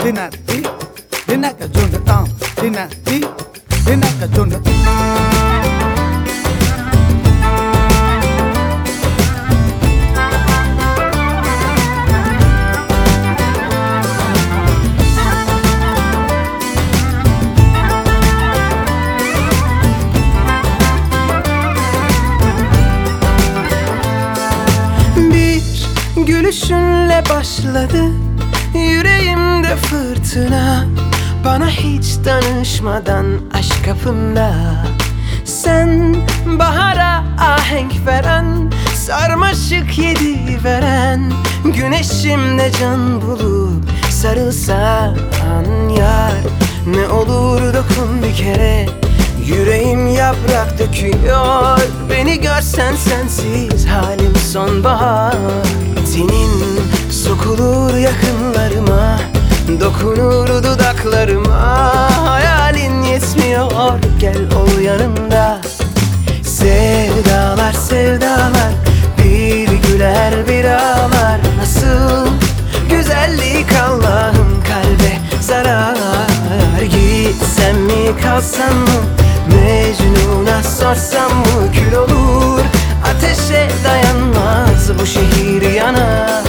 dinati, dinaka junatang, dinati, dinaka junatang. Gülüşünle başladı yüreğimde fırtına. Bana hiç danışmadan aşk kapımda. Sen bahara ahenk veren, sarmaşık yedi veren, güneşimle can bulup sarılsan yar. Ne olur dokun bir kere, yüreğim yaprak döküyor. Beni görsen sensiz halim sonbahar. Senin sokulur yakınlarıma, dokunur dudaklarıma. Hayalin yetmiyor, gel ol yanımda. Sevdalar sevdalar, bir güler bir ağlar. Nasıl güzellik Allah'ım, kalbe zarar. Gitsem mi kalsam mı, Mecnun'a sorsam mı, kül olur. Ateşe dayanmaz bu şehir yanar.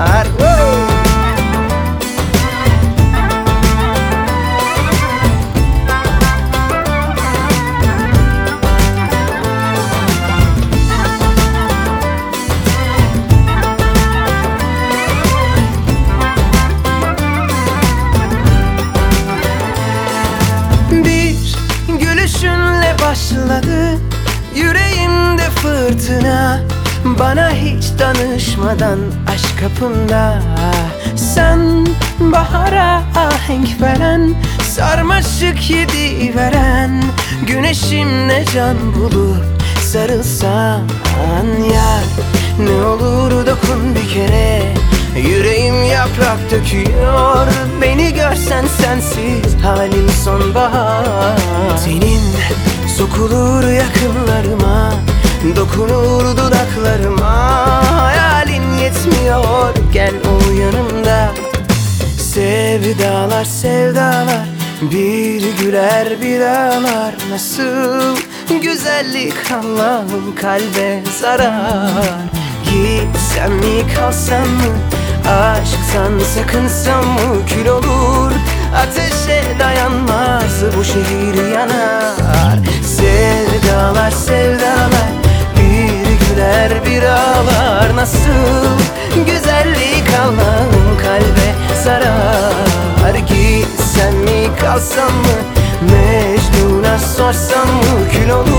Bir gülüşünle başladı yüreğimde fırtına. Bana hiç danışmadan aşk kapımda. Sen bahara ahenk veren, sarmaşık yedi veren, güneşimle can bulup sarılsan yar. Ne olur dokun bir kere, yüreğim yaprak döküyor. Beni görsen sensiz halim sonbahar. Senin sokulur yakınlarıma, dokunur dudaklarıma. Hayalin yetmiyor, gel ol yanımda. Sevdalar sevdalar, bir güler bir ağlar. Nasıl güzellik Allah'ım, kalbe zarar. Gitsem mi kalsam mı, aşktan sakınsam mı, kül olur. Ateşe dayanmaz bu şehir yanar. Sevdalar sevdalar, bir güler bir ağlar. Nasıl güzellik Allah'ım, kalbe zarar. Gitsem mi kalsam mı, Mecnun'a sorsam mı, kül olur.